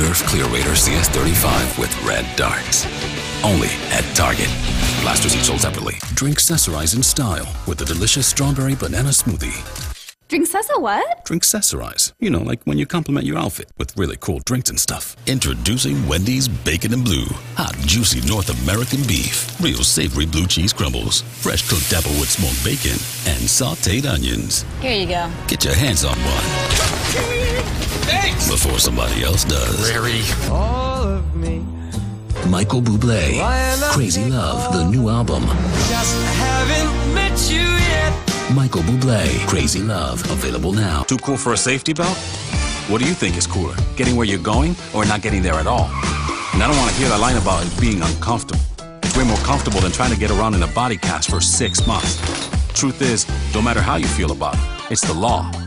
Nerf Clear Raider CS35 with red darts. Only at Target. Blasters each sold separately. Drink Accessorize in style with the delicious strawberry banana smoothie. Drink Cessa what? Drink Accessorize. You know, like when you compliment your outfit with really cool drinks and stuff. Introducing Wendy's Bacon and Blue. Hot, juicy North American beef. Real savory blue cheese crumbles. Fresh cooked applewood smoked bacon. And sauteed onions. Here you go. Get your hands on one. Thanks! Before somebody else does. Larry. All of me. Michael Bublé. Crazy Love, the new album. Just haven't met you yet. Michael Bublé, Crazy Love, available now. Too cool for a safety belt? What do you think is cooler? Getting where you're going or not getting there at all? And I don't want to hear that line about it being uncomfortable. It's way more comfortable than trying to get around in a body cast for 6 months. Truth is, no matter how you feel about it, it's the law.